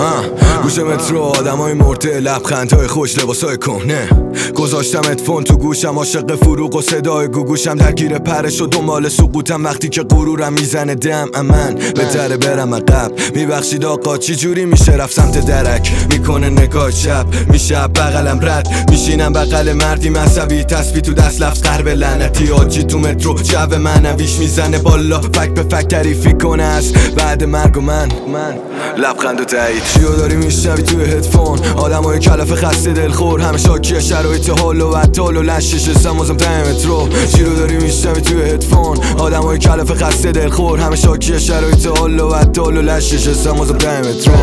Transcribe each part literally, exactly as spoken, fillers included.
گوش مترو آدمای مرده، لبخندهای خوش، لباسای کهنه. گذاشتم ادفون تو گوشم، عاشق فروغ و صدای گوگوشم، درگیر پرش و دنبال سقوطم. وقتی که غرورم میزنه دم امن به در برم عقب. میبخشید آقا چی جوری میشه رفت سمت درک؟ میکنه نگاه چپ، میشه بغلم رد، میشینم بغل مردی مذهبی، تسبیح تو دست، لفظ قرب لعنتی. آجی تو مترو جو منویش میزنه بالا، فک به فک تعریفی کنه از بعد مرگ و من من لبخند و تایید. چیو داری میشنوی توی هدفون؟ آدمای کلافه خسته دلخور، همه شاکی شرایط حال و عطال و لشش سمازم ته مترو. چیو داری میشنوی توی هدفون؟ آدمای کلافه خسته دلخور، همه شاکی شرایط حال و عطال و لشش سمازم ته مترو.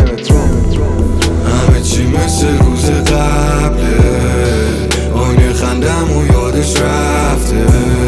همه چی مثل روز قبله، آینه خندم و یادش رفته.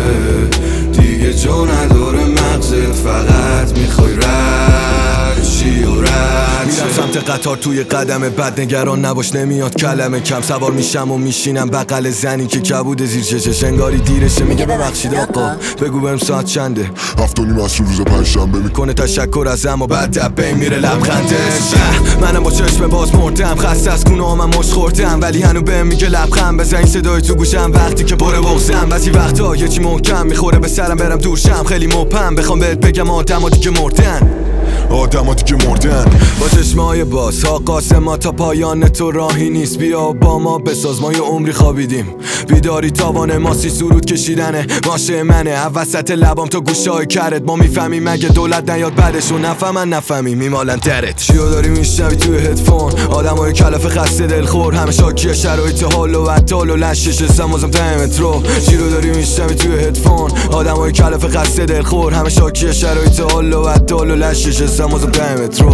دیگه جا نداره مغزت، فقط میخوای رد چی و رد. میرم سمت قطار توی قدم بد، نگران نباش نمیاد کلمه کم. سوار میشم و میشینم بغل زنی که کبود زیر چشش، انگاری دیرشه. میگه ببخشید آقا بگو بهم ساعت چنده؟ هفت و نیم عصر روز پنجشنبه. میکنه تشکر ازم و بعد دبه میره لبخندش. منم با چشم باز مردم، خسته از گناهام مش خوردم، ولی هنو بهم میگه لبخند بزن. این صدای تو گوشم وقتی که پر بغضم، بعضی وقتا یه چی محکم میخوره به سرم برم دورشم. خیلی مبهم بخوام بهت بگم آدما دیگه مردن، آدما دیگه مردن. با چشمای باز ها قاسما تا پایان تو راهی نیست. بیا با ما بساز، ما یه عمری خوابیدیم. بیداری تاوان ماسی سرود کشیدنه، ماشه منه وسط لبام تا گوشای کرد. ما میفهمیم مگه دولت نیاد بعدش و نفهمن نفهمیم میمالن درت. چیو داری میشنوی توی هدفون؟ آدمای کلافه خسته دلخور، همه شاکی شرایط حال و عطال و لشش سمازم ته مترو. چیو داری میشنوی توی هدفون؟ آدمای کلافه خسته دلخور، همه شاکی شرایط حال و عطال و لشش سمازم ته مترو.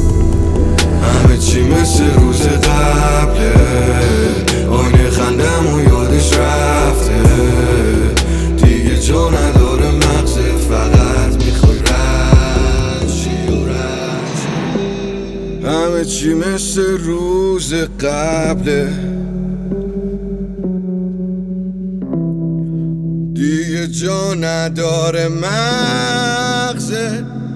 همه چی مثل روز قبله، آینه خندم و یادش رفته. دیگه جا نداره مغزت، فقط میخوای رد چی و رد. همه چی مثل روز قبله، دیگه جا نداره مغزت.